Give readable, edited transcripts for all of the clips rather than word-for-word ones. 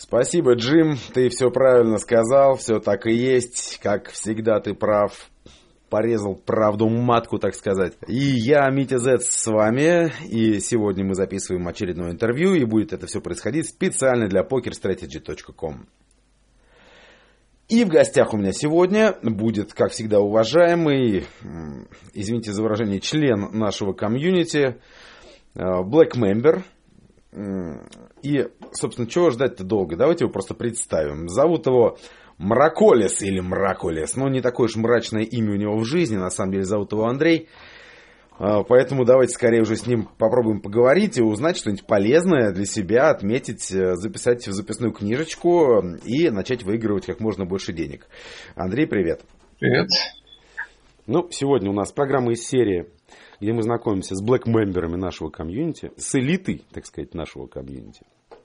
Спасибо, Джим, ты все правильно сказал, все так и есть, как всегда ты прав, порезал правду матку, так сказать. И я, Митя Зец, с вами, и сегодня мы записываем очередное интервью, и будет это все происходить специально для pokerstrategy.com. И в гостях у меня сегодня будет, как всегда, уважаемый, извините за выражение, член нашего комьюнити, Black Member. И, собственно, чего ждать-то долго? Давайте его просто представим. Зовут его Мраколес или Мраколес. Но не такое уж мрачное имя у него в жизни. На самом деле зовут его Андрей. Поэтому давайте скорее уже с ним попробуем поговорить и узнать что-нибудь полезное для себя, отметить, записать в записную книжечку и начать выигрывать как можно больше денег. Андрей, привет. Привет. Ну, сегодня у нас программа из серии, где мы знакомимся с блэк-мемберами нашего комьюнити, с элитой, так сказать, нашего комьюнити.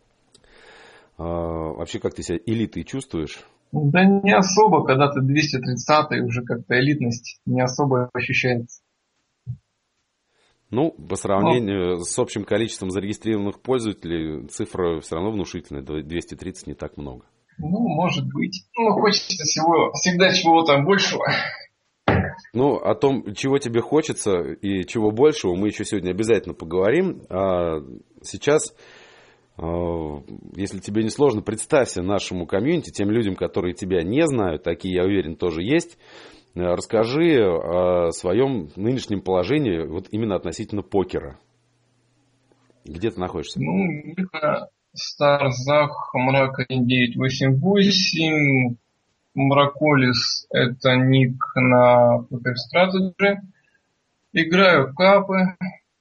Вообще, как ты себя элитой чувствуешь? Да не особо, когда ты 230-й, уже как-то элитность не особо ощущается. Ну, по сравнению с общим количеством зарегистрированных пользователей, цифра все равно внушительная, 230 не так много. Ну, может быть. Ну, хочется всегда чего-то большего. Ну, о том, чего тебе хочется и чего большего, мы еще сегодня обязательно поговорим. А сейчас, если тебе не сложно, представься нашему комьюнити, тем людям, которые тебя не знают, такие, я уверен, тоже есть. Расскажи о своем нынешнем положении, вот именно относительно покера. Где ты находишься? Ну, Миха, Старзах, Мрака 988, Мраколис — это ник на PokerStrategy. Играю в капы.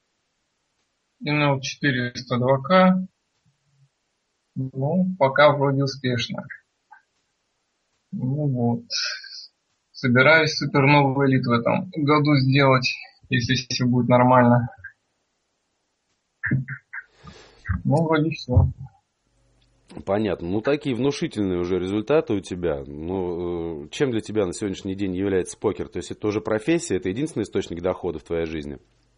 ML 402К. Ну, пока вроде успешно. Ну вот. Собираюсь суперновую элиту в этом году сделать, если все будет нормально. Ну, вроде все. Понятно. Ну, такие внушительные уже результаты у тебя. Ну, чем для тебя на сегодняшний день является покер? То есть это уже профессия, это единственный источник дохода в твоей жизни?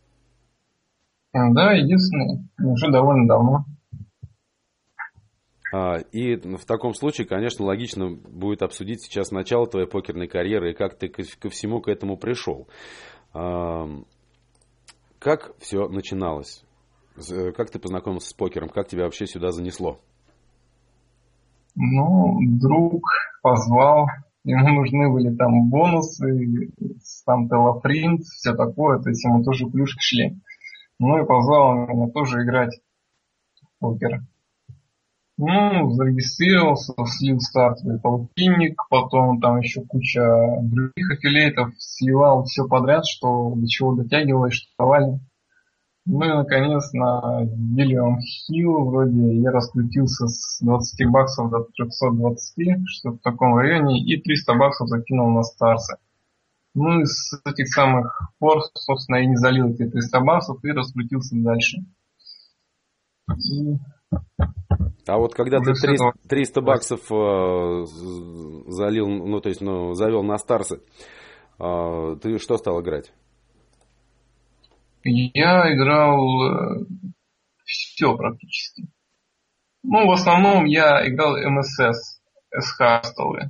Да, единственный. Уже довольно давно. И в таком случае, конечно, логично будет обсудить сейчас начало твоей покерной карьеры и как ты ко всему к этому пришел. Как все начиналось? Как ты познакомился с покером? Как тебя вообще сюда занесло? Ну, друг позвал. Ему нужны были там бонусы, там телопринт, все такое. То есть ему тоже плюшки шли. Ну и позвал меня тоже играть в покер. Ну, зарегистрировался, слил стартовый полтинник, потом там еще куча других аффилиатов, сливал все подряд, что до чего дотягивалось, что давали. Ну и наконец на William Hill вроде я раскрутился с 20 баксов до 320, что-то в таком районе, и 300 баксов закинул на старсы. Ну и с этих самых пор, собственно, я не залил эти 300 баксов и раскрутился дальше. А вот когда ты 300 баксов залил, ну то есть завел на старсы, ты что стал играть? Я играл все практически. Ну, в основном я играл МСС, СХ столы.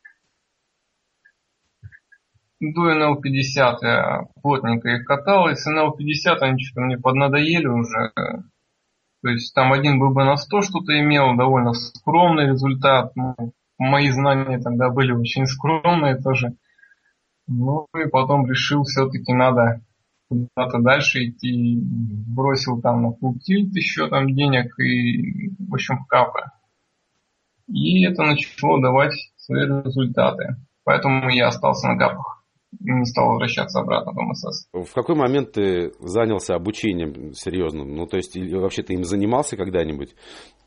До НЛ-50 я плотненько их катал, и с НЛ-50 они что-то мне поднадоели уже. То есть там один ББ на 100 что-то имел, довольно скромный результат. Ну, мои знания тогда были очень скромные тоже. Ну и потом решил, все-таки надо куда-то дальше идти. Бросил там на full tilt еще там денег и, в общем, в капы. И это начало давать свои результаты. Поэтому я остался на капах. Не стал возвращаться обратно в МСС. В какой момент ты занялся обучением серьезным? Ну, то есть, вообще ты им занимался когда-нибудь?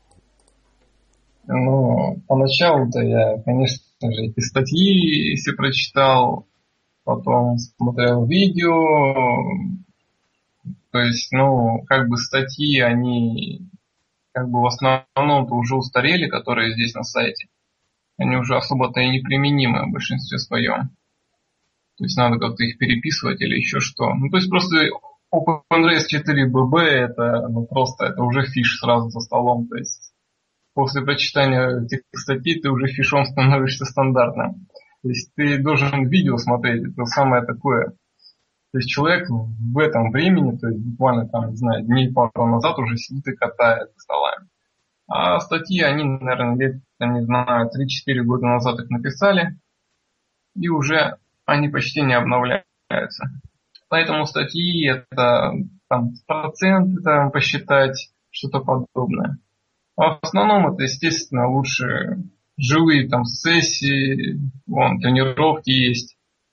Ну, поначалу-то я, конечно же, эти статьи все прочитал, потом смотрел видео. То есть, ну, как бы статьи, они как бы в основном-то уже устарели, которые здесь на сайте. Они уже особо-то и неприменимы в большинстве своем. То есть надо как-то их переписывать или еще что. Ну, то есть просто OpenRace 4BB это, ну, просто это уже фиш сразу за столом. То есть после прочитания этих статей ты уже фишом становишься стандартным. То есть ты должен видео смотреть, это самое такое. То есть человек в этом времени, то есть буквально там, не знаю, дней пару назад уже сидит и катает столами. А статьи, они, наверное, лет, не знаю, 3-4 года назад их написали, и уже они почти не обновляются. Поэтому статьи это там проценты там посчитать, что-то подобное. А в основном это, естественно, лучше живые там сессии, вон, тренировки есть.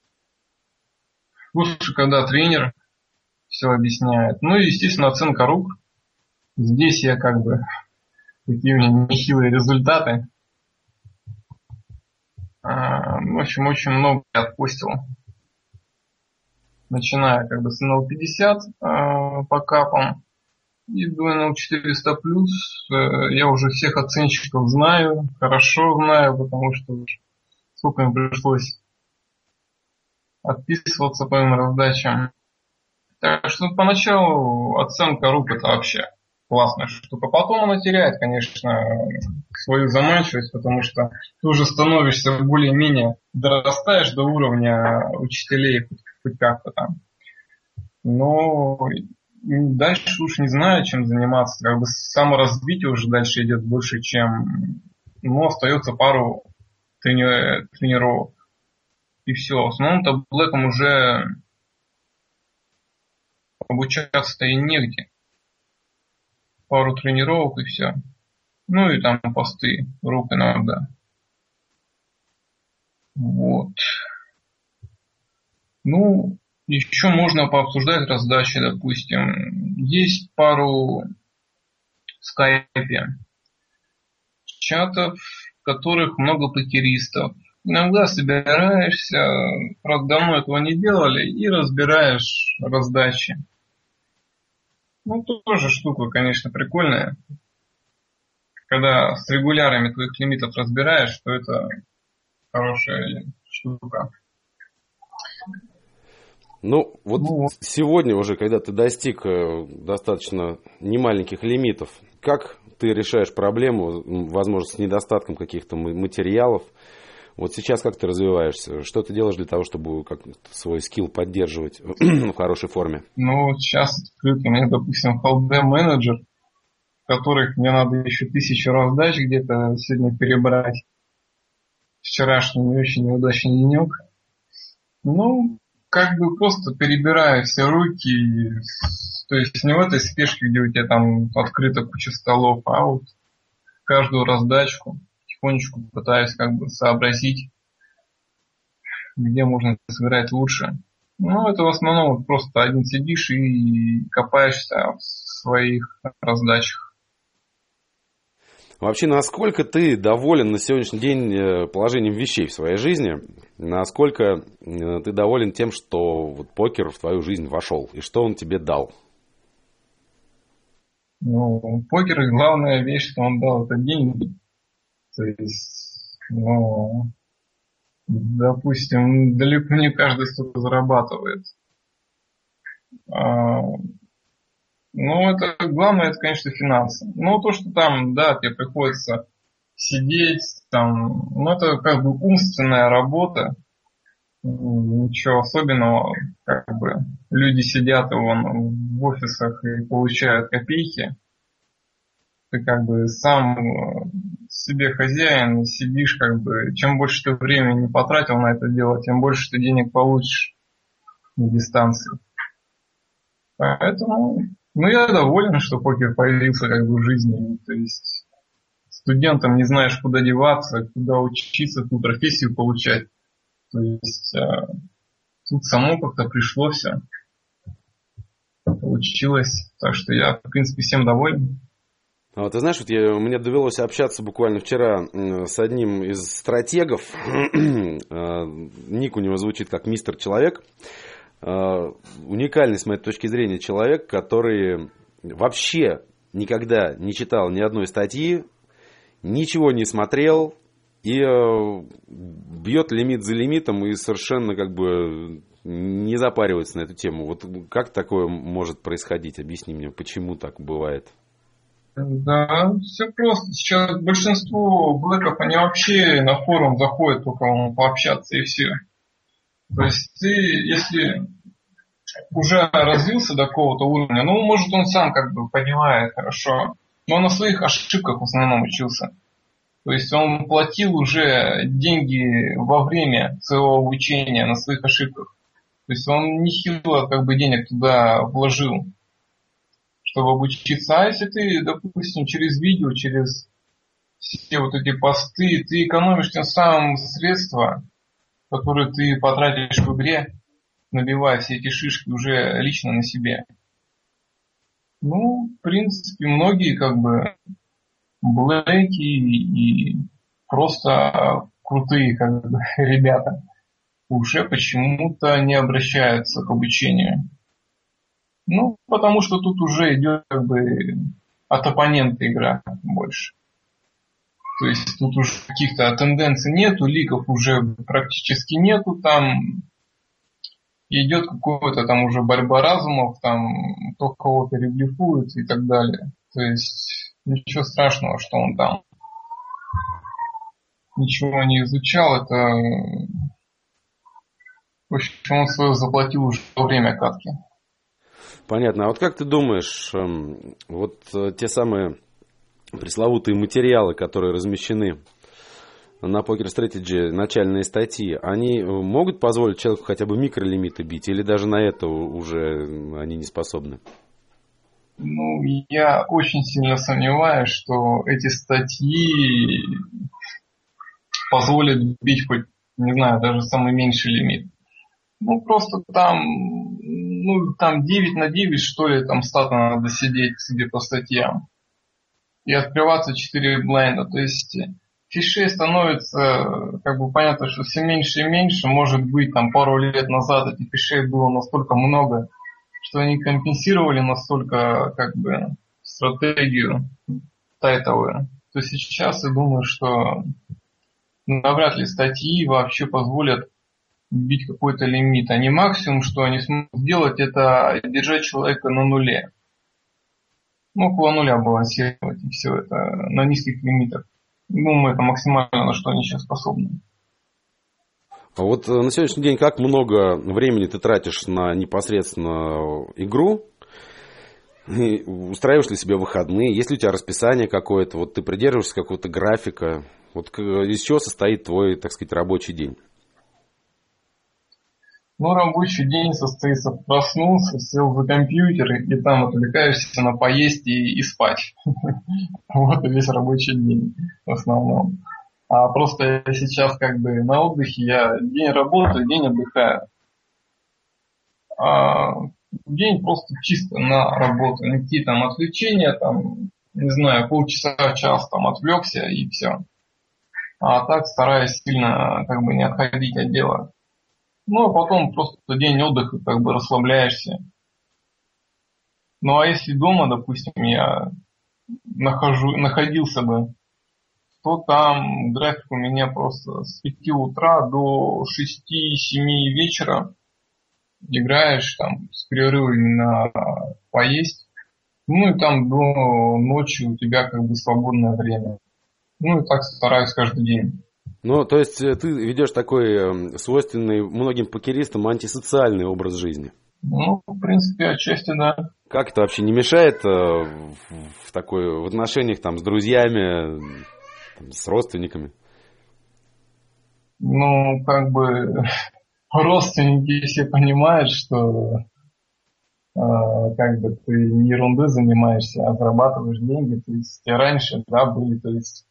Лучше, когда тренер все объясняет. Ну и, естественно, оценка рук. Здесь я как бы такие у меня нехилые результаты. В общем, очень много я отпустил. Начиная как бы с NL50 по капам и до NL400+, я уже всех оценщиков знаю, хорошо знаю, потому что сколько им пришлось отписываться по моим раздачам. Так что поначалу оценка рук это вообще классная штука. Потом она теряет, конечно, свою заманчивость, потому что ты уже становишься более-менее, дорастаешь до уровня учителей хоть как-то там. Но дальше уж не знаю, чем заниматься. Как бы саморазвитие уже дальше идет больше, чем... Ну, остается пару тренировок. И все. В основном-то блэком уже обучаться-то и негде. Пару тренировок и все. Ну и там посты рук иногда. Вот. Ну, еще можно пообсуждать раздачи, допустим. Есть пару в скайпе чатов, в которых много покеристов. Иногда собираешься, правда, давно этого не делали, и разбираешь раздачи. Ну, тоже штука, конечно, прикольная. Когда с регулярами твоих лимитов разбираешь, то это хорошая штука. Ну, вот сегодня уже, когда ты достиг достаточно немаленьких лимитов, как ты решаешь проблему, возможно, с недостатком каких-то материалов? Вот сейчас как ты развиваешься? Что ты делаешь для того, чтобы свой скилл поддерживать в хорошей форме? Ну, сейчас открыт у меня, допустим, HLD менеджер, в которых мне надо еще 1000 раздач где-то сегодня перебрать. Вчерашний не очень неудачный денек. Ну, как бы просто перебираю все руки, то есть не в этой спешке, где у тебя там открыта куча столов, а вот каждую раздачку потихонечку пытаюсь как бы сообразить, где можно сыграть лучше. Ну, это в основном просто один сидишь и копаешься в своих раздачах. Вообще, насколько ты доволен на сегодняшний день положением вещей в своей жизни? Насколько ты доволен тем, что вот покер в твою жизнь вошел? И что он тебе дал? Ну, покер, главная вещь, что он дал, это деньги. То есть, ну, допустим, далеко не каждый столько зарабатывает. Ну, это главное, это, конечно, финансы. Ну, то, что там, да, тебе приходится сидеть, там, ну, это как бы умственная работа. Ничего особенного, как бы люди сидят вон в офисах и получают копейки. Ты как бы сам себе хозяин, сидишь как бы, чем больше ты времени потратил на это дело, тем больше ты денег получишь на дистанции. Поэтому, ну, я доволен, что покер появился как бы в жизни. То есть студентам не знаешь, куда деваться, куда учиться, какую профессию получать. То есть тут само как-то пришло все. Получилось. Так что я, в принципе, всем доволен. Ты знаешь, вот мне довелось общаться буквально вчера с одним из стратегов. Ник у него звучит как Мистер Человек. Уникальный, с моей точки зрения, человек, который вообще никогда не читал ни одной статьи, ничего не смотрел и бьет лимит за лимитом и совершенно как бы не запаривается на эту тему. Вот как такое может происходить? Объясни мне, почему так бывает? Да, все просто. Сейчас большинство блэков, они вообще на форум заходят только пообщаться и все. То есть ты, если уже развился до какого-то уровня, ну, может, он сам как бы понимает хорошо, но он на своих ошибках в основном учился. То есть он платил уже деньги во время своего обучения на своих ошибках. То есть он нехило как бы денег туда вложил, чтобы обучиться. А если ты, допустим, через видео, через все вот эти посты, ты экономишь тем самым средства, которые ты потратишь в игре, набивая все эти шишки уже лично на себе. Ну, в принципе, многие как бы блэки и просто крутые как бы ребята уже почему-то не обращаются к обучению. Ну, потому что тут уже идет как бы от оппонента игра больше. То есть тут уже каких-то тенденций нету, ликов уже практически нету, там идет какая-то там уже борьба разумов, там кто кого-то реблифует и так далее. То есть ничего страшного, что он там ничего не изучал, это в общем он свое заплатил уже во время катки. Понятно. А вот как ты думаешь, вот те самые пресловутые материалы, которые размещены на Poker Strategy, начальные статьи, они могут позволить человеку хотя бы микролимиты бить, или даже на это уже они не способны? Ну, я очень сильно сомневаюсь, что эти статьи позволят бить хоть, не знаю, даже самый меньший лимит. Ну, просто там, ну, там 9 на 9, что ли, там стата надо сидеть себе по статьям. И открываться 4 блайнда. То есть фишей становится, как бы понятно, что все меньше и меньше. Может быть, там пару лет назад этих фишей было настолько много, что они компенсировали настолько, как бы, стратегию тайтовую. То есть сейчас я думаю, что навряд ли статьи вообще позволят бить какой-то лимит. Они максимум, что они смогут сделать, это держать человека на нуле. Ну, около нуля балансировать, и все это на низких лимитах. Думаю, это максимально, на что они сейчас способны. А вот на сегодняшний день как много времени ты тратишь на непосредственно игру? И устраиваешь ли себе выходные? Есть ли у тебя расписание какое-то? Вот ты придерживаешься какого-то графика? Вот из чего состоит твой, так сказать, рабочий день? Ну, рабочий день состоится: проснулся, сел за компьютер и там отвлекаешься на поесть и спать. Вот и весь рабочий день в основном. А просто я сейчас как бы на отдыхе, я день работаю, день отдыхаю. А день просто чисто на работу. Никакие там отвлечения, там, не знаю, полчаса, час там отвлекся и все. А так стараюсь сильно как бы не отходить от дела. Ну, а потом просто день отдыха, как бы расслабляешься. Ну, а если дома, допустим, я находился бы, то там график у меня просто с 5 утра до 6-7 вечера. Играешь там с перерывами на поесть. Ну, и там до ночи у тебя как бы свободное время. Ну, и так стараюсь каждый день. Ну, то есть ты ведешь такой свойственный многим покеристам антисоциальный образ жизни. Ну, в принципе, отчасти да. Как это вообще не мешает в отношениях там, с друзьями, там, с родственниками? Ну, как бы родственники все понимают, что как бы ты не ерундой занимаешься, а зарабатываешь деньги. То есть раньше, да, были, то есть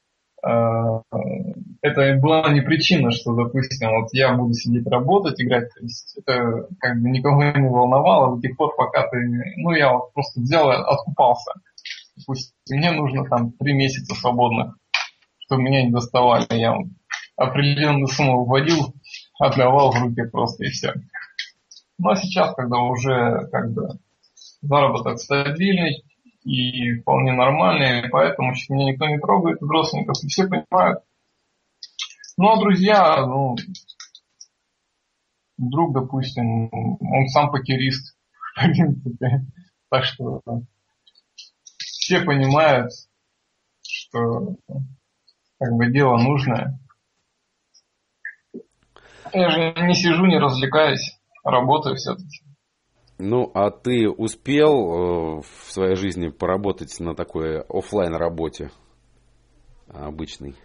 это была не причина, что, допустим, вот я буду сидеть работать, играть, то есть это как бы никого не волновало до тех пор, пока ты, ну, я вот просто взял и откупался. Допустим, мне нужно там 3 месяца свободных, чтобы меня не доставали. Я определенную сумму вводил, отдавал в руки просто и все. Ну а сейчас, когда уже как бы заработок стабильный и вполне нормальный, поэтому сейчас меня никто не трогает из родственников, и все понимают. Ну а друзья, ну, друг, допустим, он сам покерист, в принципе, так что все понимают, что как бы дело нужное. Я же не сижу, не развлекаюсь, работаю все-таки. Ну, а ты успел в своей жизни поработать на такой офлайн работе обычной?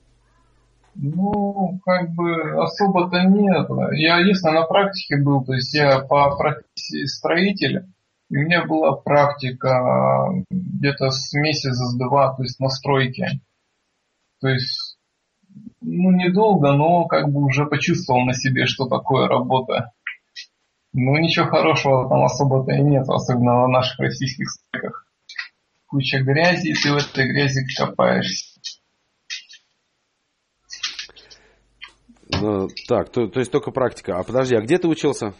Ну, как бы особо-то нет. Я единственное на практике был, то есть я по профессии строитель, и у меня была практика где-то с месяца, с два, то есть на стройке. То есть, ну, недолго, но как бы уже почувствовал на себе, что такое работа. Ну, ничего хорошего там особо-то и нет, особенно в наших российских стройках. Куча грязи, и ты в этой грязи копаешься. Ну, так, то есть только практика. А подожди, а где ты учился?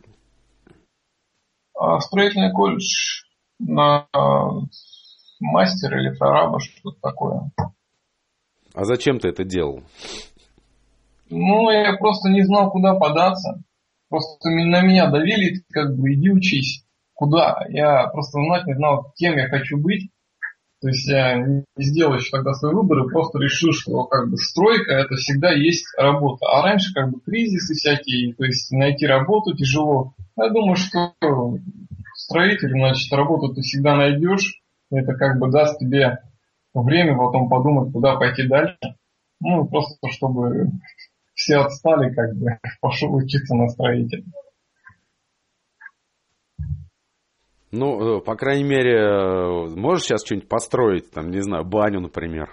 Строительный колледж на мастера или прораба, что-то такое. А зачем ты это делал? Ну, я просто не знал, куда податься. Просто на меня давили, как бы, иди учись. Куда? Я просто знать не знал, кем я хочу быть. То есть я не сделал еще тогда свой выбор и просто решил, что как бы стройка это всегда есть работа. А раньше как бы кризисы всякие, то есть найти работу тяжело. Я думаю, что строитель, значит, работу ты всегда найдешь. Это как бы даст тебе время потом подумать, куда пойти дальше. Ну, просто чтобы все отстали, как бы пошел учиться на строителя. Ну, по крайней мере, можешь сейчас что-нибудь построить, там, не знаю, баню, например?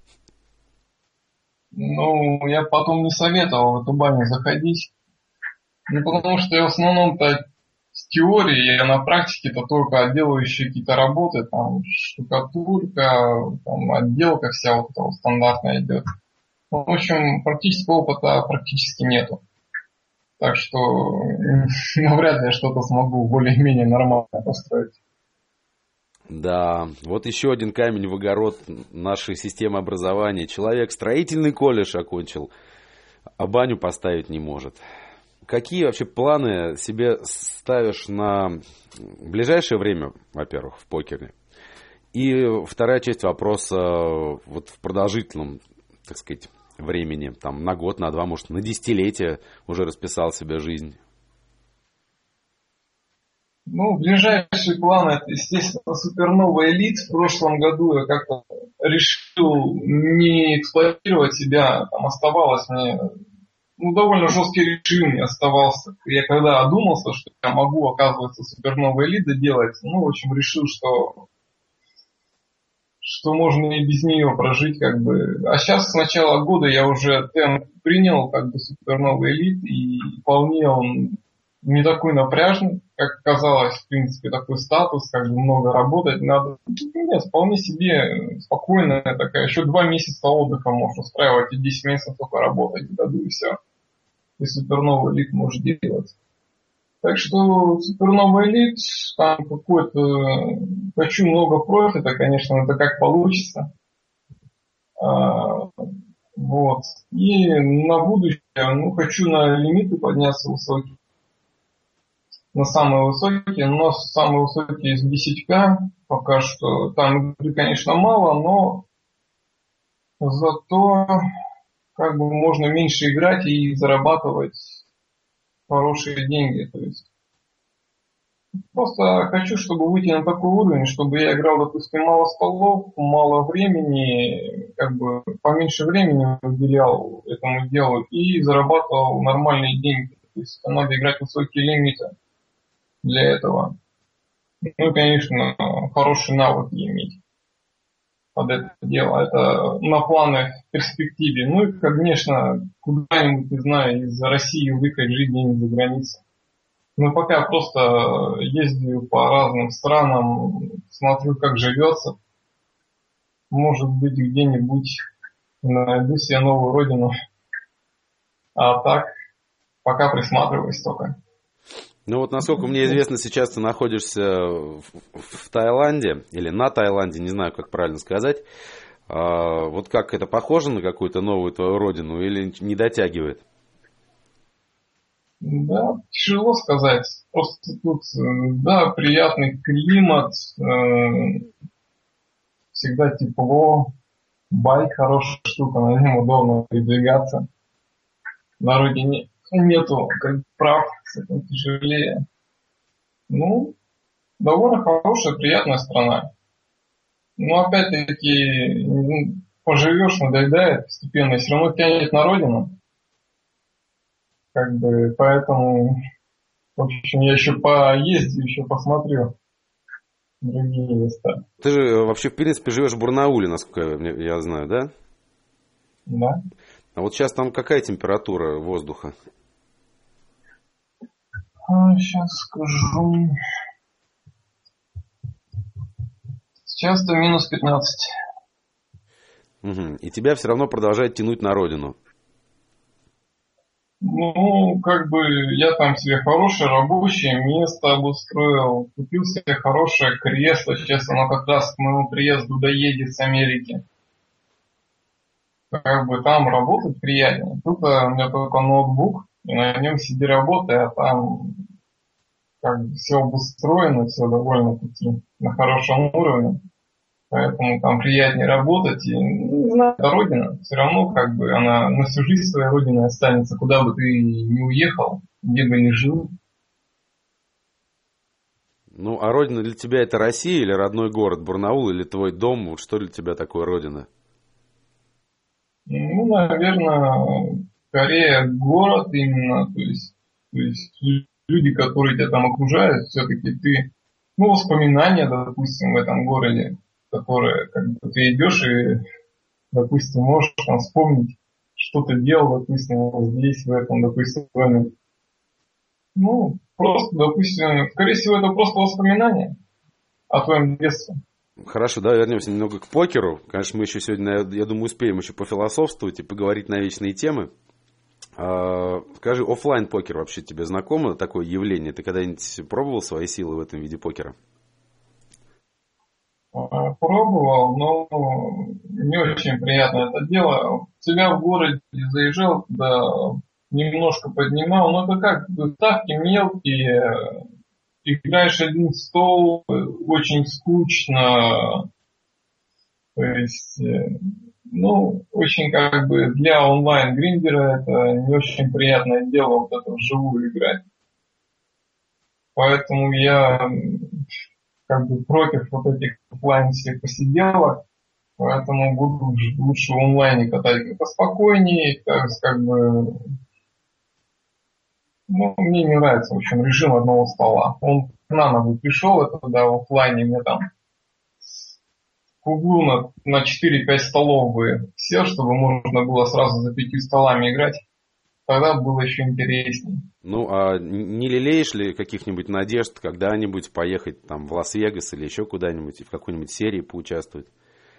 Ну, я потом не советовал в эту баню заходить. Ну, потому что я в основном-то с теории, а на практике-то только делающие какие-то работы, там, штукатурка, там, отделка вся вот эта вот стандартная идет. Ну, в общем, практического опыта практически нету. Так что навряд ли я что-то смогу более-менее нормально построить. Да, вот еще один камень в огород нашей системы образования. Человек строительный колледж окончил, а баню поставить не может. Какие вообще планы себе ставишь на ближайшее время, во-первых, в покере? И вторая часть вопроса вот в продолжительном, так сказать, времени, там на год, на два, может, на десятилетие уже расписал себе жизнь. Ну, ближайшие планы, это, естественно, супернова элит. В прошлом году я как-то решил не эксплуатировать себя, там оставалось мне, ну, довольно жесткий режим не оставался. Я когда одумался, что я могу, оказывается, суперновые элиты делать, ну, в общем, решил, что можно и без нее прожить, как бы. А сейчас с начала года я уже темп принял, как бы, суперновый элит, и вполне он не такой напряжный, как казалось, в принципе, такой статус, как бы много работать надо. Нет, вполне себе спокойно, такая, еще 2 месяца отдыха можно устраивать, и 10 месяцев только работать в году, и все. И суперновый элит может делать. Так что суперновый элит, там какой-то, хочу много профита, конечно, это как получится. Вот. И на будущее, ну, хочу на лимиты подняться высокие. На самые высокие, но самые высокие из 10К, пока что там игры, конечно, мало, но зато как бы можно меньше играть и зарабатывать хорошие деньги. То есть просто хочу, чтобы выйти на такой уровень, чтобы я играл, допустим, мало столов, мало времени, как бы поменьше времени уделял этому делу и зарабатывал нормальные деньги. То есть надо играть высокие лимиты для этого. Ну и, конечно, хороший навык иметь под это дело. Это на планы в перспективе. Ну и, конечно, куда-нибудь, не знаю, из России выехать жить где-нибудь за границей. Ну, пока просто ездию по разным странам, смотрю, как живется. Может быть, где-нибудь найду себе новую родину. А так, пока присматриваюсь только. Ну вот, насколько мне известно, сейчас ты находишься в Таиланде, или на Таиланде, не знаю, как правильно сказать. Вот как это похоже на какую-то новую твою родину или не дотягивает? Да, тяжело сказать. Просто тут, да, приятный климат, всегда тепло, байк хорошая штука, на нем удобно передвигаться. На родине нету как прав, с этим тяжелее. Ну, довольно хорошая, приятная страна. Но опять-таки, поживешь, надоедает постепенно, и все равно тянет на родину. Как бы, поэтому, в общем, я еще поездил, еще посмотрю другие места. Ты же вообще, в принципе, живешь в Барнауле, насколько я знаю, да? Да. А вот сейчас там какая температура воздуха? Сейчас скажу. Сейчас-то минус 15. Угу. И тебя все равно продолжает тянуть на родину. Ну, как бы я там себе хорошее рабочее место обустроил, купил себе хорошее кресло, сейчас оно как раз к моему приезду доедет с Америки. Как бы там работать приятнее. Тут у меня только ноутбук, и на нем сиди работай, а там как бы все обустроено, все довольно-таки на хорошем уровне. Поэтому там приятнее работать. И, не знаю, это родина. Все равно как бы она на всю жизнь своей родиной останется, куда бы ты ни уехал, где бы ни жил. Ну, а родина для тебя это Россия или родной город Барнаул, или твой дом? Вот что для тебя такое родина? Ну, наверное, скорее город именно. То есть люди, которые тебя там окружают, все-таки ты, ну, воспоминания, допустим, в этом городе, которые как бы ты идешь и, допустим, можешь там вспомнить, что ты делал, допустим, вот здесь, в этом, допустим, доме. Ну, просто, допустим, скорее всего, это просто воспоминания о твоем детстве. Хорошо, да, вернемся немного к покеру. Конечно, мы еще сегодня, я думаю, успеем еще пофилософствовать и поговорить на вечные темы. Скажи, офлайн покер вообще тебе знакомо, такое явление? Ты когда-нибудь пробовал свои силы в этом виде покера? Пробовал, но не очень приятно это дело. У себя в городе заезжал, да, немножко поднимал, но это как бы ставки мелкие, играешь один стол, очень скучно, то есть, ну, очень как бы для онлайн-гриндера это не очень приятное дело вот это вживую играть. Поэтому я как бы против вот этих офлайн всех посиделок, поэтому буду лучше в онлайне катать как-то спокойнее, как бы, ну, мне не нравится, в общем, режим одного стола. Он наново пришел, это да, в офлайне мне там в углу на 4-5 столов бы сел, чтобы можно было сразу за 5 столами играть. Тогда было еще интереснее. Ну, а не лелеешь ли каких-нибудь надежд когда-нибудь поехать там в Лас-Вегас или еще куда-нибудь и в какой-нибудь серии поучаствовать?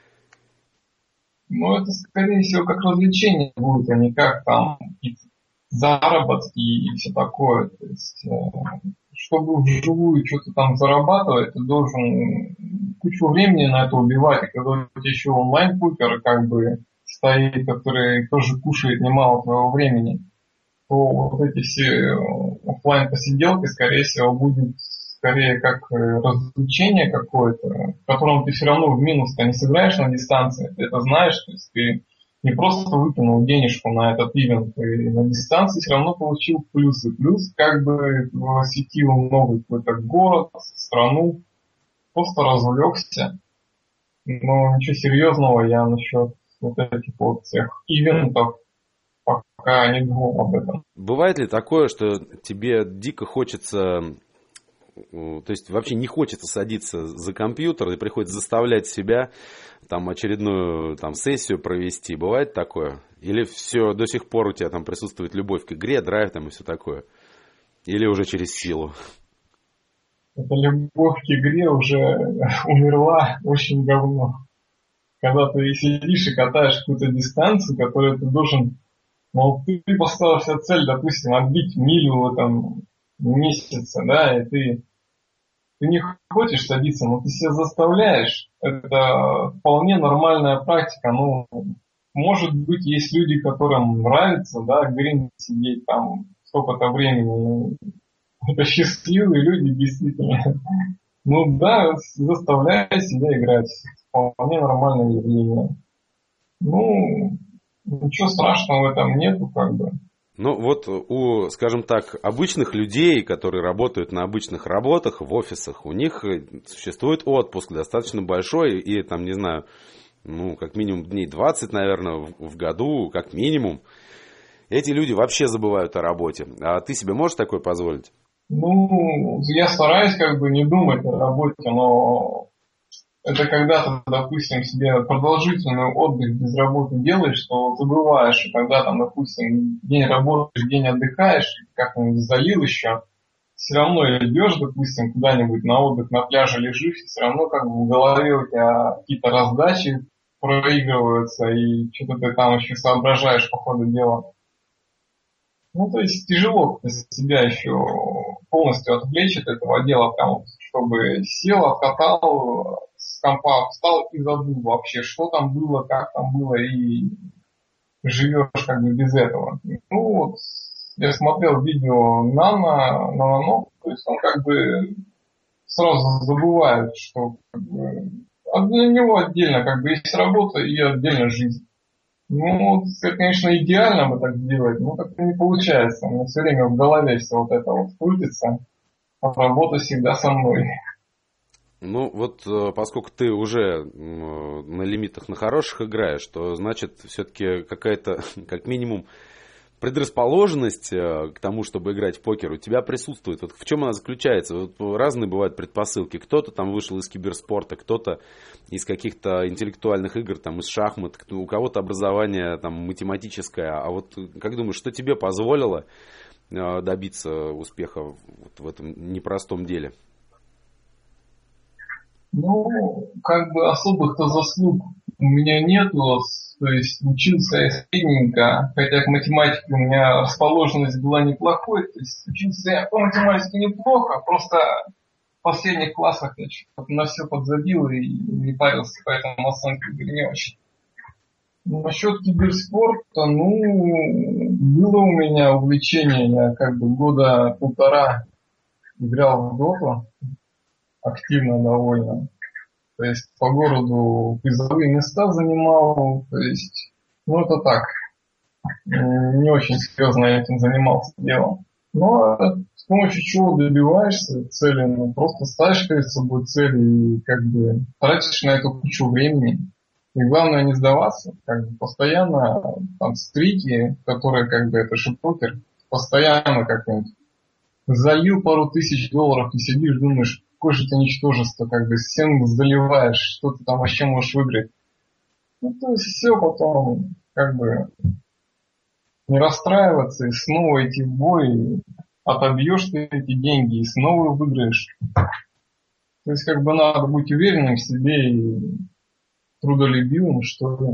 Ну, это, скорее всего, как развлечение будет, а не как там заработки и все такое. То есть, чтобы вживую что-то там зарабатывать, ты должен кучу времени на это убивать. И когда у тебя еще онлайн-покер как бы стоит, который тоже кушает немало твоего времени, то вот эти все офлайн посиделки, скорее всего, будет скорее как развлечение какое-то, в котором ты все равно в минус-то не сыграешь на дистанции, ты это знаешь, то есть ты не просто выкинул денежку на этот ивент, ты на дистанции все равно получил плюсы. Плюс как бы осветил новый какой-то город, страну, просто развлекся. Но ничего серьезного я насчет вот этих вот всех ивентов пока не думал об этом. Бывает ли такое, что тебе дико хочется, то есть вообще не хочется садиться за компьютер, и приходится заставлять себя там очередную там сессию провести? Бывает такое? Или все до сих пор у тебя там присутствует любовь к игре, драйв там и все такое? Или уже через силу? Эта любовь к игре уже умерла очень давно. Когда ты сидишь и катаешь какую-то дистанцию, которую ты должен... Ну, ты поставил себе цель, допустим, отбить милю в этом месяце, да, и ты не хочешь садиться, но ты себя заставляешь. Это вполне нормальная практика. Ну, может быть, есть люди, которым нравится, да, грин сидеть там столько-то времени. Это счастливые люди, действительно. Ну да, заставляю себя играть. вполне нормальное явление. Ну, ничего страшного в этом нету, как бы. Ну, вот у, скажем так, обычных людей, которые работают на обычных работах, в офисах, у них существует отпуск достаточно большой, и там, не знаю, ну, как минимум дней 20, наверное, в году, как минимум. Эти люди вообще забывают о работе. А ты себе можешь такое позволить? Ну, я стараюсь как бы не думать о работе, но это когда ты, допустим, себе продолжительный отдых без работы делаешь, что забываешь, и когда там, допустим, день работаешь, день отдыхаешь, как-нибудь залил еще, все равно идешь, допустим, куда-нибудь на отдых, на пляже лежишь, и все равно как бы в голове у тебя какие-то раздачи проигрываются, и что-то ты там еще соображаешь по ходу дела. Ну, то есть тяжело себя еще полностью отвлечь от этого дела, прям, чтобы сел, откатал, с компа встал и забыл вообще, что там было, как там было, и живешь как бы без этого. Ну вот, я смотрел видео Нано, то есть он как бы сразу забывает, что как бы, для него отдельно как бы есть работа и отдельно жизнь. Ну, это, конечно, идеально бы так сделать, но так не получается. У меня все время в голове все вот это вот крутится, а работа всегда со мной. Ну, вот поскольку ты уже на лимитах на хороших играешь, то значит все-таки какая-то, как минимум, предрасположенность к тому, чтобы играть в покер, у тебя присутствует. Вот в чем она заключается? Вот разные бывают предпосылки. Кто-то там вышел из киберспорта, кто-то из каких-то интеллектуальных игр, там, из шахмат, у кого-то образование там, математическое. А вот как думаешь, что тебе позволило добиться успеха вот в этом непростом деле? Ну, как бы особых-то заслуг у меня нету, то есть учился я средненько, хотя к математике у меня расположенность была неплохой, то есть учился я по математике неплохо, просто в последних классах я что-то на все подзабил и не парился, поэтому оценки были не очень. Насчет киберспорта, ну, было у меня увлечение, я как бы года полтора играл в доту, активно довольно. То есть по городу призовые места занимал, то есть, ну это так, не очень серьезно этим занимался делом. Но с помощью чего добиваешься цели, ну просто ставишь перед собой цели и как бы тратишь на эту кучу времени. И главное не сдаваться, как бы постоянно там стрики, которые как бы это же покер, постоянно как-нибудь залил пару тысяч долларов и сидишь, думаешь, какое же это ничтожество, как бы всем заливаешь, что ты там вообще можешь выиграть. Ну, то есть все потом, как бы, не расстраиваться и снова идти в бой, и отобьешь ты эти деньги и снова выиграешь. То есть, как бы, надо быть уверенным в себе и трудолюбивым, что ли.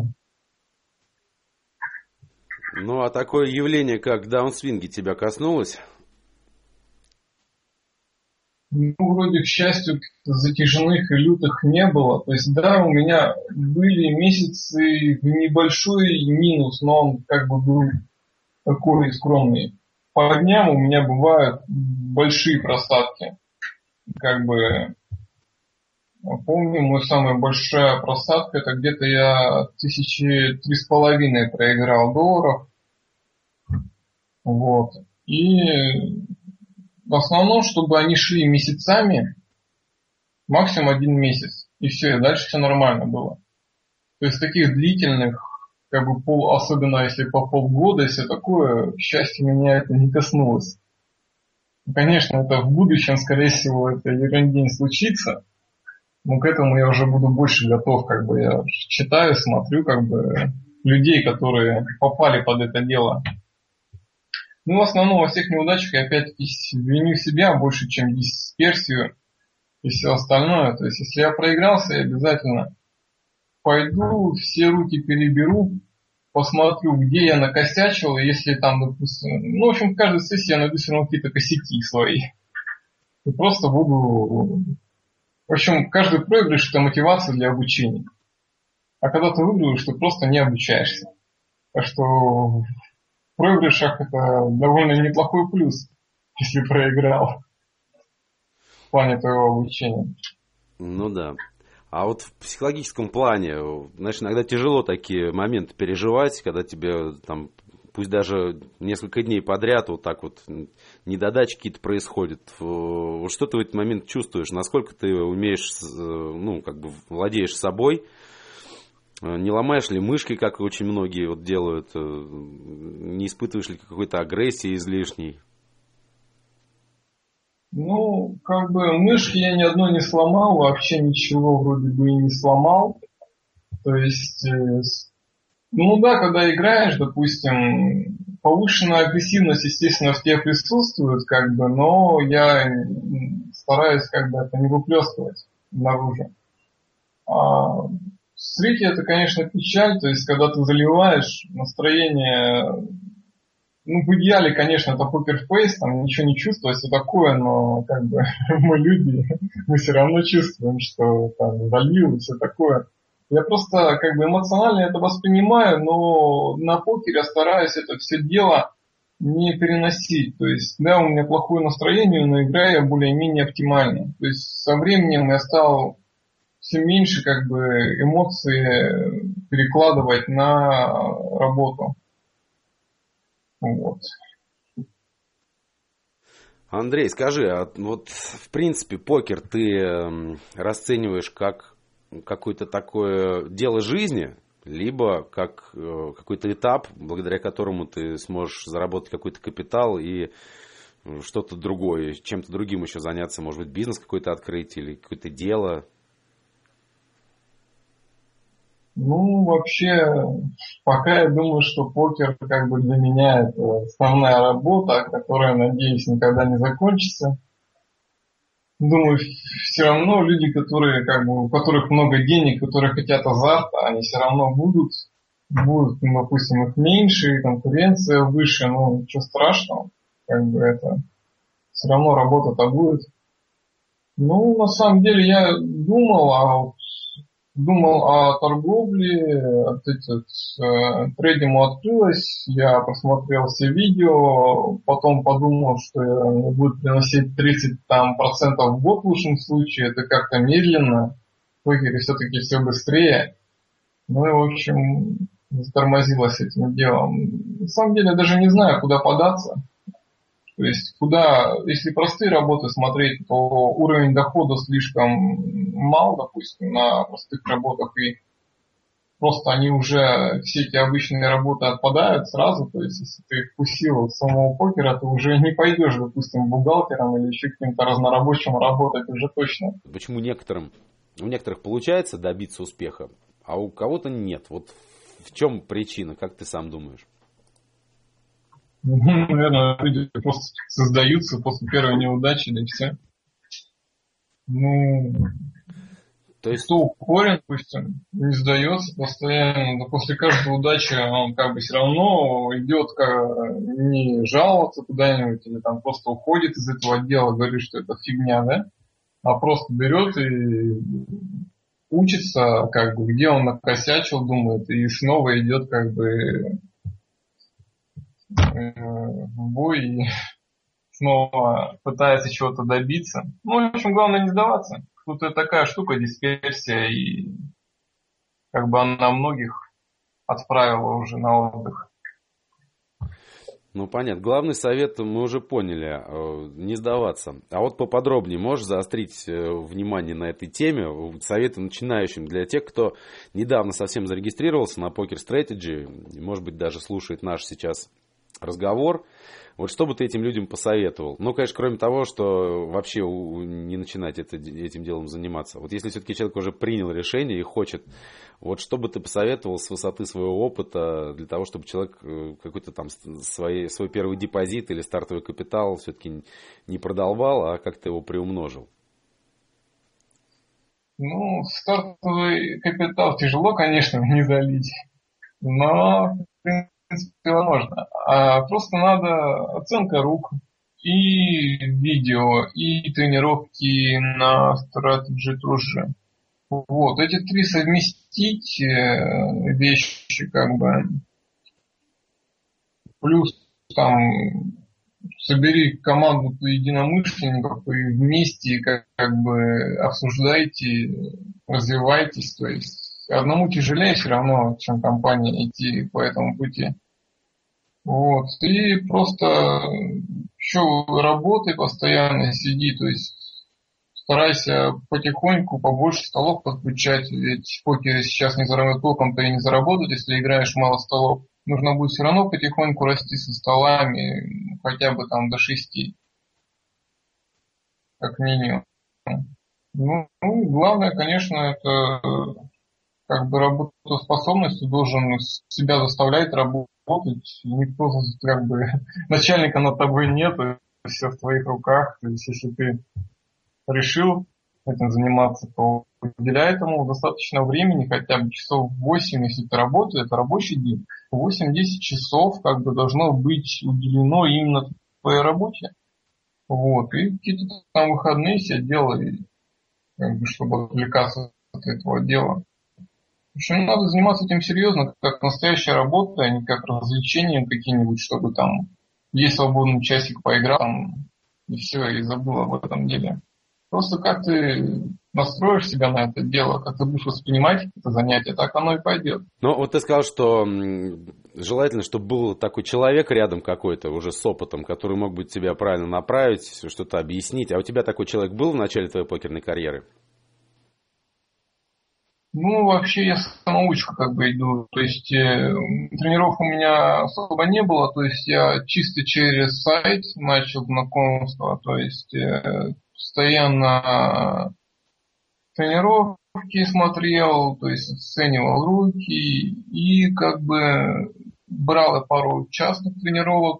Ну, а такое явление, как даунсвинги, тебя коснулось? Ну, вроде, к счастью, затяжных и лютых не было. То есть, да, у меня были месяцы в небольшой минус, но он как бы был такой скромный. По дням у меня бывают большие просадки. Как бы, помню, моя самая большая просадка, это где-то я 3,5 проиграл долларов. Вот. И в основном, чтобы они шли месяцами, максимум 1 месяц. И все, и дальше все нормально было. То есть таких длительных, как бы особенно если по полгода, если такое, к счастью, меня это не коснулось. Конечно, это в будущем, скорее всего, это ерунде не случится. Но к этому я уже буду больше готов, как бы я читаю, смотрю, как бы людей, которые попали под это дело. Ну, в основном во всех неудачах я опять-таки виню себя больше, чем дисперсию и все остальное. То есть, если я проигрался, я обязательно пойду, все руки переберу, посмотрю, где я накосячил, и если там, допустим, ну, в общем, в каждой сессии я найду все равно какие-то косяки свои. И просто буду... В общем, каждый проигрыш – это мотивация для обучения. А когда ты выигрываешь, ты просто не обучаешься. Так что в проигрышах это довольно неплохой плюс, если проиграл в плане твоего обучения. Ну да. А вот в психологическом плане, знаешь, иногда тяжело такие моменты переживать, когда тебе там, пусть даже несколько дней подряд вот так вот недодачи какие-то происходят. Вот что ты в этот момент чувствуешь? Насколько ты умеешь, ну, как бы владеешь собой? Не ломаешь ли мышки, как очень многие вот делают? Не испытываешь ли какой-то агрессии излишней? Ну, как бы мышки я ни одной не сломал, вообще ничего вроде бы и не сломал. То есть, ну да, когда играешь, допустим, повышенная агрессивность, естественно, в тебе присутствует, как бы, но я стараюсь как бы это не выплескивать наружу. А с это, конечно, печаль, то есть, когда ты заливаешь настроение, ну, в идеале, конечно, это покерфейс, там ничего не чувствовать, все такое, но как бы мы люди, мы все равно чувствуем, что там залил и все такое. Я просто как бы эмоционально это воспринимаю, но на покере я стараюсь это все дело не переносить. То есть, да, у меня плохое настроение, но играю я более-менее оптимально. То есть со временем я стал все меньше как бы эмоции перекладывать на работу. Вот. Андрей, скажи, а вот в принципе покер ты расцениваешь как какое-то такое дело жизни, либо как какой-то этап, благодаря которому ты сможешь заработать какой-то капитал и что-то другое, чем-то другим еще заняться, может быть, бизнес какой-то открыть или какое-то дело? Ну, вообще, пока я думаю, что покер как бы для меня это основная работа, которая, надеюсь, никогда не закончится. Думаю, все равно люди, которые как бы, у которых много денег, которые хотят азарта, они все равно будут, ну, допустим, их меньше, и конкуренция выше, ну, ничего страшного, как бы это все равно работа-то будет. Ну, на самом деле я думал о торговле, трейдингу открылось, я посмотрел все видео, потом подумал, что будет приносить 30 там, процентов в год в лучшем случае, это как-то медленно, в покере все-таки все быстрее. Ну и, в общем, затормозилось этим делом. На самом деле, я даже не знаю, куда податься. То есть, если простые работы смотреть, то уровень дохода слишком мал, допустим, на простых работах, и просто они уже, все эти обычные работы отпадают сразу, то есть, если ты вкусил самого покера, то уже не пойдешь, допустим, бухгалтером или еще каким-то разнорабочим работать уже точно. Почему у некоторых получается добиться успеха, а у кого-то нет? Вот в чем причина, как ты сам думаешь? Наверное, люди просто создаются после первой неудачи, да и все. Ну, То есть, кто упорен, пусть он не сдается постоянно, но после каждой удачи он как бы все равно идет не жаловаться куда-нибудь или там просто уходит из этого дела, говорит, что это фигня, да, а просто берет и учится, как бы, где он накосячил, думает, и снова идет как бы в бой и снова пытается чего-то добиться. Ну, в общем, главное не сдаваться. Тут такая штука, дисперсия, и как бы она многих отправила уже на отдых. ну понятно, главный совет мы уже поняли, не сдаваться. А вот поподробнее можешь заострить внимание на этой теме, советы начинающим для тех, кто недавно совсем зарегистрировался на Poker Strategy, может быть, даже слушает наш сейчас разговор. Вот что бы ты этим людям посоветовал? Ну, конечно, кроме того, что вообще не начинать этим делом заниматься. Вот если все-таки человек уже принял решение и хочет, вот что бы ты посоветовал с высоты своего опыта для того, чтобы человек какой-то там свой первый депозит или стартовый капитал все-таки не продолбал, а как-то его приумножил? Ну, стартовый капитал тяжело, конечно, не залить, но в принципе возможно. Просто надо оценка рук и видео, и тренировки на стратегии тоже. Вот, эти три совместить вещи, как бы, плюс там собери команду единомышленников и вместе как бы обсуждайте, развивайтесь. То есть одному тяжелее все равно, чем компании идти по этому пути. Вот. И просто еще работай постоянно, сиди, то есть старайся потихоньку побольше столов подключать, ведь в покере сейчас не заработать толком-то и не заработать, если играешь мало столов. Нужно будет все равно потихоньку расти со столами, хотя бы там до 6, как минимум. Ну, главное, конечно, это как бы работоспособность, ты должен себя заставлять работать. Никто как бы начальника над тобой нет, все в твоих руках. То есть если ты решил этим заниматься, то уделяй этому достаточно времени, хотя бы часов 8, если ты работаешь, это рабочий день, 8-10 часов как бы должно быть уделено именно твоей работе. Вот, и какие-то там выходные себе делай, как бы, чтобы отвлекаться от этого дела. В общем, надо заниматься этим серьезно, как настоящая работа, а не как развлечение какие-нибудь, чтобы там есть свободный часик поиграл там, и все, и забыл об этом деле. Просто как ты настроишь себя на это дело, как ты будешь воспринимать это занятие, так оно и пойдет. Ну, вот ты сказал, что желательно, чтобы был такой человек рядом какой-то, уже с опытом, который мог бы тебя правильно направить, что-то объяснить. А у тебя такой человек был в начале твоей покерной карьеры? Ну, вообще я самоучка как бы иду, то есть тренировок у меня особо не было, то есть я чисто через сайт начал знакомство, то есть постоянно тренировки смотрел, то есть оценивал руки и как бы брал я пару частных тренировок,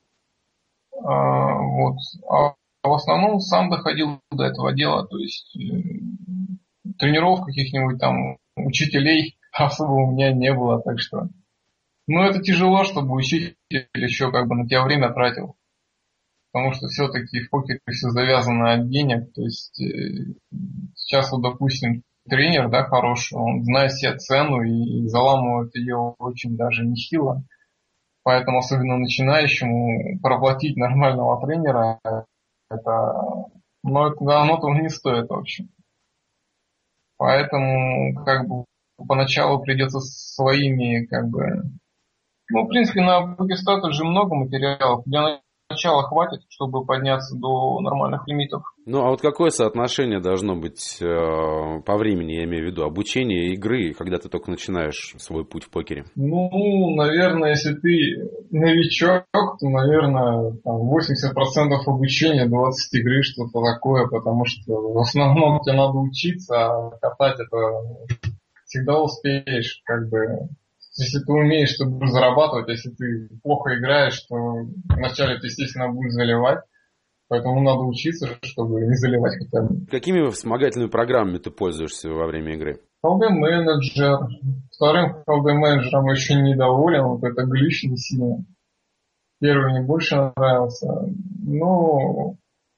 вот, а в основном сам доходил до этого дела, то есть тренировок каких-нибудь там учителей особо у меня не было, так что... Ну, это тяжело, чтобы учитель еще как бы на тебя время тратил, потому что все-таки в покере все завязано от денег, то есть сейчас вот, допустим, тренер, да, хороший, он знает себе цену и заламывает ее очень даже нехило, поэтому особенно начинающему проплатить нормального тренера, это, ну, оно того не стоит, в общем. Поэтому, как бы, поначалу придется своими, как бы... Ну, в принципе, на PokerStars же много материалов. Для начала хватит, чтобы подняться до нормальных лимитов. Ну, а вот какое соотношение должно быть по времени, я имею в виду, обучения игры, когда ты только начинаешь свой путь в покере? Ну, наверное, если ты новичок, то, наверное, 80% обучения, 20% игры, что-то такое, потому что в основном тебе надо учиться, а катать это всегда успеешь, как бы. Если ты умеешь, то будешь зарабатывать, если ты плохо играешь, то вначале ты, естественно, будешь заливать, поэтому надо учиться, чтобы не заливать хотя бы. Какими вспомогательными программами ты пользуешься во время игры? HLD менеджер. Вторым HLD менеджером еще недоволен, вот это глич не сильно. Первый мне больше нравился. Но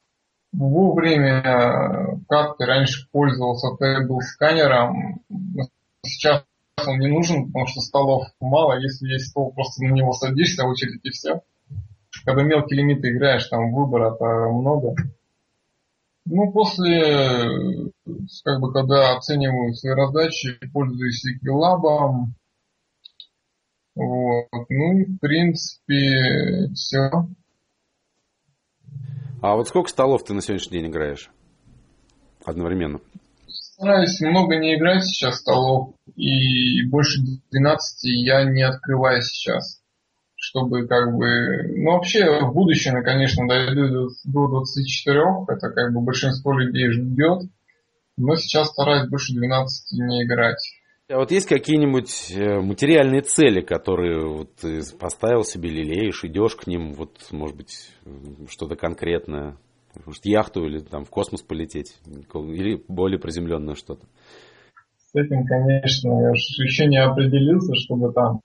вовремя как-то раньше пользовался тейбл-сканером. Сейчас он не нужен, потому что столов мало. Если есть стол, просто на него садишься, очередь и все. Когда мелкие лимиты играешь, там выбора-то много. Ну, после, как бы, когда оцениваю свои раздачи, пользуюсь Equilab. Вот. Ну и, в принципе, все. А вот сколько столов ты на сегодняшний день играешь одновременно? Стараюсь много не играть сейчас столов, и больше 12 я не открываю сейчас, чтобы как бы... Ну, вообще, в будущем я, конечно, дойду до 24, это как бы большинство людей ждет, но сейчас стараюсь больше 12 не играть. А вот есть какие-нибудь материальные цели, которые вот ты поставил себе, лелеешь, идешь к ним, вот, может быть, что-то конкретное? Может, яхту или там в космос полететь? Или более приземленное что-то? С этим, конечно, я еще не определился, чтобы там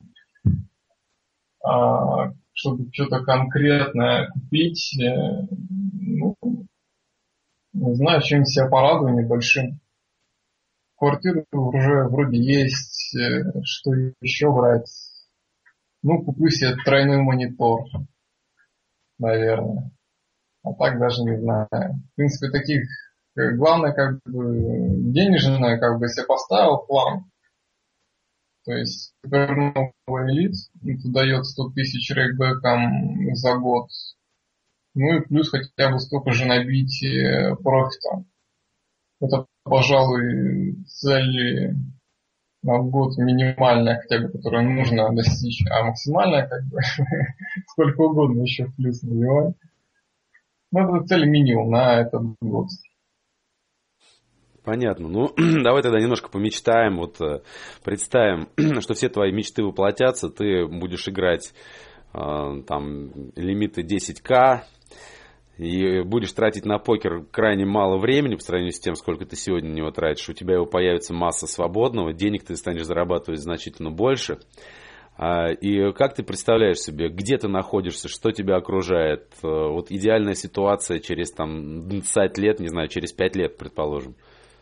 чтобы что-то конкретное купить. Ну, не знаю, чем себя порадую небольшим. Квартира уже вроде есть, что еще брать. Ну, куплю себе тройной монитор. наверное. А так даже не знаю. В принципе, таких, главное, как бы, денежное, как бы, себе поставил план. То есть, вернул элит, это дает 100 тысяч рейкбеком за год. Ну и плюс хотя бы столько же набить профита. Это, пожалуй, цель на год минимальная, хотя бы, которую нужно достичь, а максимальная, как бы, сколько угодно еще в плюс набивать. Ну, это цель минимум на этот год. Понятно. Ну, давай тогда немножко помечтаем. Вот представим, что все твои мечты воплотятся. Ты будешь играть там лимиты 10К и будешь тратить на покер крайне мало времени по сравнению с тем, сколько ты сегодня на него тратишь. У тебя его появится масса свободного, денег ты станешь зарабатывать значительно больше. И как ты представляешь себе, где ты находишься, что тебя окружает? Вот идеальная ситуация через там 20 лет, не знаю, через 5 лет, предположим.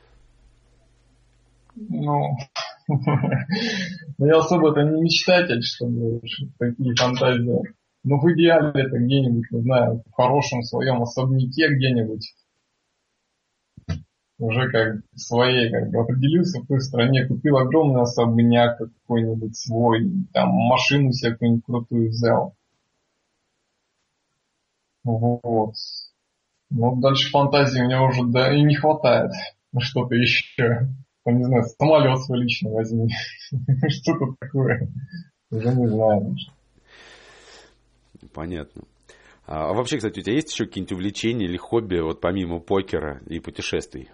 Ну, я особо-то не мечтатель, чтобы такие фантазии. Но в идеале это где-нибудь, не знаю, в хорошем своем особняке где-нибудь. Уже как в своей, как бы определился в той стране, купил огромный особняк какой-нибудь свой, там машину себе какую-нибудь крутую взял. Вот. Но дальше фантазии у меня уже да, и не хватает на что-то еще. Ну, не знаю, самолет свой лично возьми. Что-то такое. Уже не знаю. Понятно. А вообще, кстати, у тебя есть еще какие-нибудь увлечения или хобби, вот помимо покера и путешествий?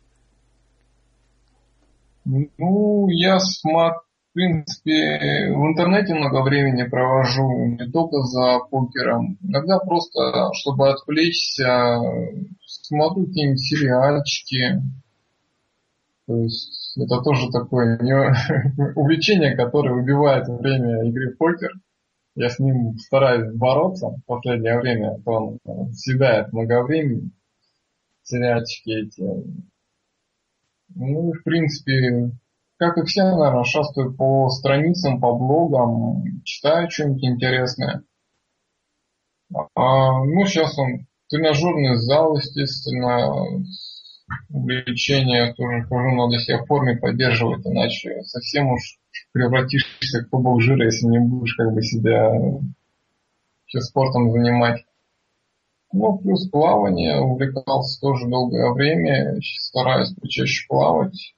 Ну, в принципе, в интернете много времени провожу, не только за покером. Иногда просто, чтобы отвлечься, смотрю какие-нибудь сериальчики. То есть это тоже такое увлечение, которое убивает время игры в покер. Я с ним стараюсь бороться в последнее время, а то он съедает много времени, сериальчики эти. Ну, в принципе, как и все, наверное, шастаю по страницам, по блогам, читаю что-нибудь интересное. Ну, сейчас тренажерный зал, естественно, увлечение тоже хожу, надо себя в форме поддерживать, иначе совсем уж превратишься в кубок жира, если не будешь как бы себя еще спортом занимать. Ну, плюс плавание, увлекался тоже долгое время, стараюсь почаще плавать.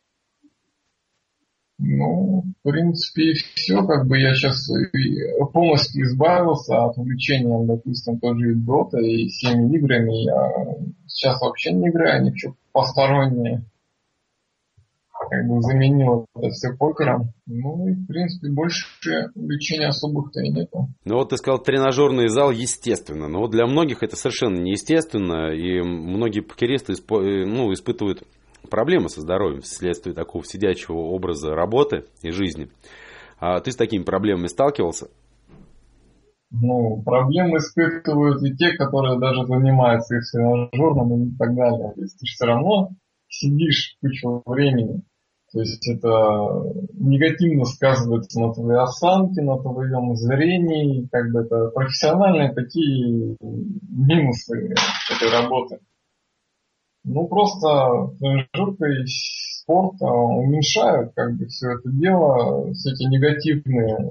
Ну, в принципе, все, как бы я сейчас полностью избавился от увлечения, допустим, тоже и дота, и всеми играми. Я сейчас вообще не играю ни в что постороннее. Как бы заменил это все покером. Ну и, в принципе, больше увлечений особых-то и нету. Ну вот ты сказал тренажерный зал, естественно. Но вот для многих это совершенно неестественно. И многие покеристы испытывают проблемы со здоровьем вследствие такого сидячего образа работы и жизни. А ты с такими проблемами сталкивался? Ну, проблемы испытывают и те, которые даже занимаются и тренажерным и так далее. То есть ты же все равно сидишь кучу времени. То есть это негативно сказывается на твоей осанке, на твоем зрении. Как бы это профессиональные такие минусы этой работы. Ну, просто тренажерка и спорт уменьшают как бы все это дело, все эти негативные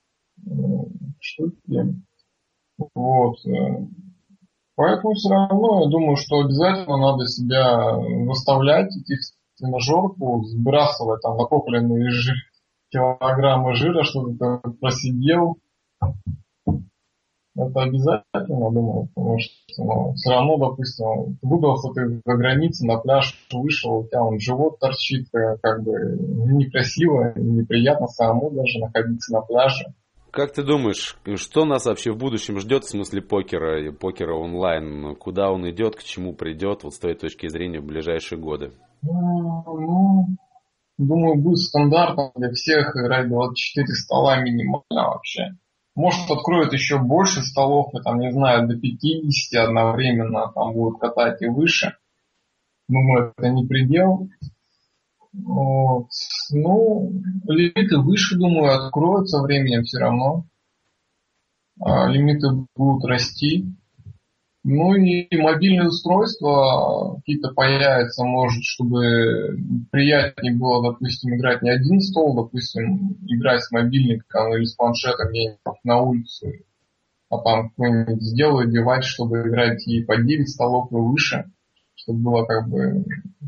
штуки. Вот. Поэтому все равно я думаю, что обязательно надо себя выставлять, идти в тренажерку, сбрасывать там накопленные килограммы жира, что ты просидел. Это обязательно, думаю, потому что все равно, допустим, выбрался ты за границей, на пляж вышел, у тебя живот торчит, как бы некрасиво, неприятно самому даже находиться на пляже. Как ты думаешь, что нас вообще в будущем ждет в смысле покера и покера онлайн? Куда он идет, к чему придет, вот с твоей точки зрения, в ближайшие годы? Ну, думаю, будет стандартом для всех играть 24 стола минимально вообще. Может, откроют еще больше столов, я там, не знаю, до 50 одновременно там будут катать и выше. Думаю, это не предел. Вот. Ну, лимиты выше, думаю, откроют со временем все равно. лимиты будут расти. Ну и мобильные устройства какие-то появятся, может, чтобы приятнее было, допустим, играть не один стол, допустим, играть с мобильником или с планшетом где-нибудь на улице, а там какой-нибудь сделаю девайс, чтобы играть и по 9 столов и выше, чтобы было как бы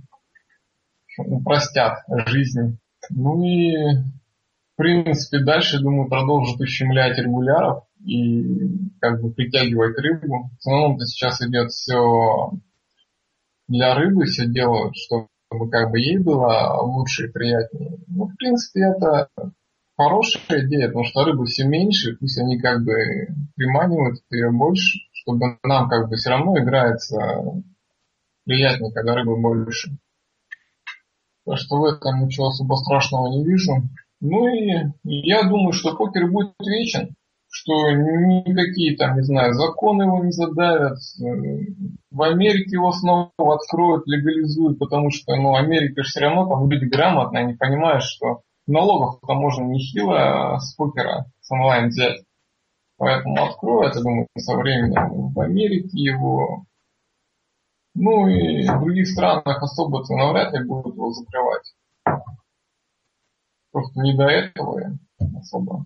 упростят жизнь. Ну и в принципе дальше, думаю, продолжат ущемлять регуляров и как бы притягивать рыбу. В основном-то сейчас идет все для рыбы, все делают, чтобы как бы ей было лучше и приятнее. Ну, в принципе, это хорошая идея, потому что рыбы все меньше, пусть они как бы приманивают ее больше, чтобы нам как бы все равно играется приятнее, когда рыбы больше. Так что в этом ничего особо страшного не вижу. Ну и я думаю, что покер будет вечен, что никакие там, не знаю, законы его не задавят. В Америке его снова откроют, легализуют, потому что, Америка же все равно там люди грамотные, они понимают, что налогов-то можно нехило с покера, с онлайн взять. Поэтому откроют, я думаю, со временем в Америке его. Ну и в других странах особо-то навряд ли будут его закрывать. Просто не до этого особо.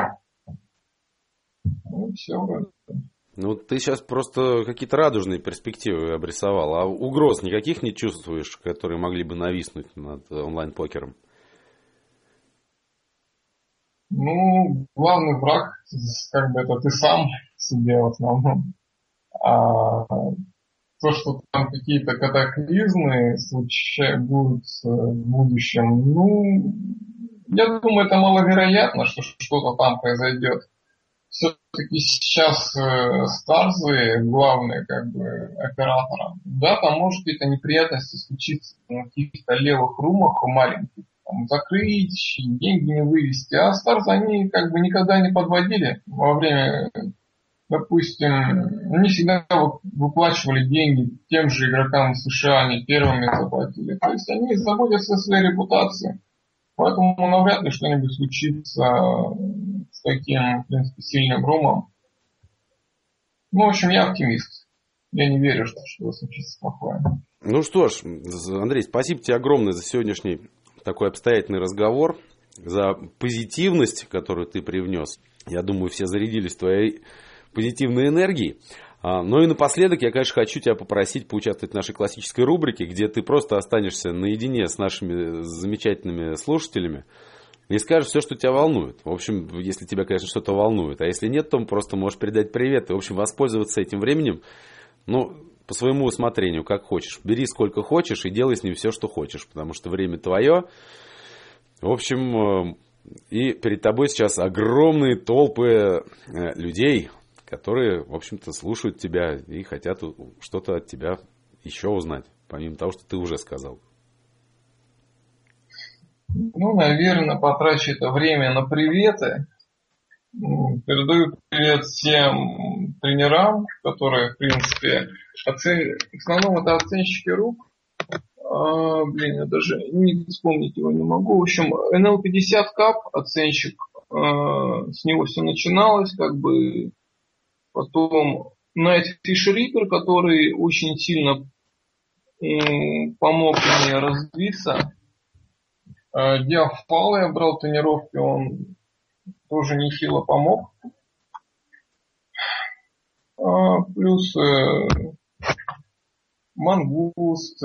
Ну, все вроде. Ну, ты сейчас просто какие-то радужные перспективы обрисовал, а угроз никаких не чувствуешь, которые могли бы нависнуть над онлайн-покером? Ну, главный враг, как бы это ты сам себе в основном. А то, что там какие-то катаклизмы будут в будущем, я думаю, это маловероятно, что что-то там произойдет. Все-таки сейчас старзы, главные как бы оператора, да, там может какие-то неприятности случиться на каких-то левых румах маленьких, там, закрыть, деньги не вывести, а старзы они как бы никогда не подводили во время, допустим, они всегда выплачивали деньги тем же игрокам из США, они первыми заплатили, то есть они заботятся о своей репутации. Поэтому навряд ли что-нибудь случится с таким, в принципе, сильным румом. Ну, в общем, я оптимист. Я не верю, что что-то случится плохое. Ну что ж, Андрей, спасибо тебе огромное за сегодняшний такой обстоятельный разговор, за позитивность, которую ты привнес. Я думаю, все зарядились твоей позитивной энергией. Ну и напоследок я, конечно, хочу тебя попросить поучаствовать в нашей классической рубрике, где ты просто останешься наедине с нашими замечательными слушателями и скажешь все, что тебя волнует. В общем, если тебя, конечно, что-то волнует. А если нет, то просто можешь передать привет и, в общем, воспользоваться этим временем, по своему усмотрению, как хочешь. Бери сколько хочешь и делай с ним все, что хочешь, потому что время твое. В общем, и перед тобой сейчас огромные толпы людей, которые, в общем-то, слушают тебя и хотят что-то от тебя еще узнать, помимо того, что ты уже сказал. Наверное, потрачу это время на приветы. Передаю привет всем тренерам, которые, в принципе, в основном это оценщики рук. Я даже не вспомнить его не могу. В общем, NL50 Cup, оценщик, с него все начиналось, как бы. Потом Night Fish Reaper, который очень сильно помог мне развиться. Диафал я брал тренировки, он тоже нехило помог. Плюс Мангуст,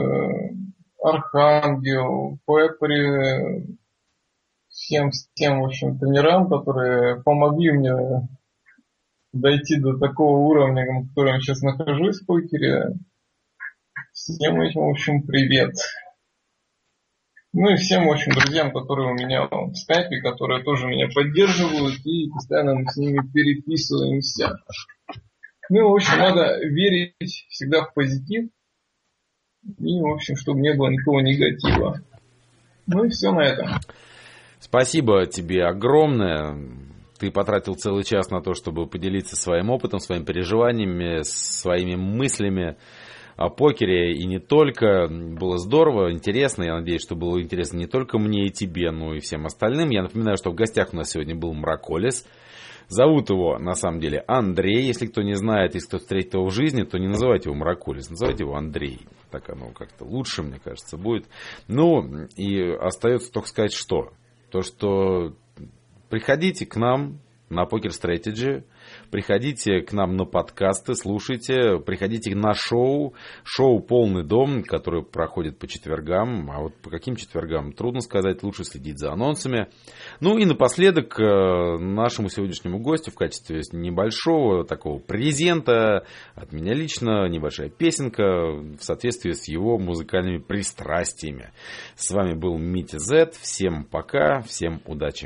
Архангел, Пепри, всем, в общем, тренерам, которые помогли мне дойти до такого уровня, на котором я сейчас нахожусь в покере. Всем этим, в общем, привет. Ну и всем, в общем, друзьям, которые у меня в скайпе, которые тоже меня поддерживают, и постоянно мы с ними переписываемся. Ну, в общем, надо верить всегда в позитив. И, в общем, чтобы не было никакого негатива. Ну и все на этом. Спасибо тебе огромное. Ты потратил целый час на то, чтобы поделиться своим опытом, своими переживаниями, своими мыслями о покере. И не только. Было здорово, интересно. Я надеюсь, что было интересно не только мне и тебе, но и всем остальным. Я напоминаю, что в гостях у нас сегодня был Мраколис. Зовут его, на самом деле, Андрей. Если кто не знает, если кто встретит его в жизни, то не называйте его Маракулис, называйте его Андрей. Так оно как-то лучше, мне кажется, будет. Ну, и остается только сказать, что? То, что приходите к нам на Poker Strategy, приходите к нам на подкасты, слушайте, приходите на шоу «Полный дом», которое проходит по четвергам. А вот по каким четвергам, трудно сказать, лучше следить за анонсами. Ну и напоследок нашему сегодняшнему гостю в качестве небольшого такого презента от меня лично небольшая песенка в соответствии с его музыкальными пристрастиями. С вами был Митя Z. Всем пока, всем удачи.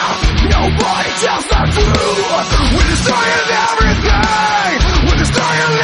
Nobody tells the truth. We're destroying everything. We're destroying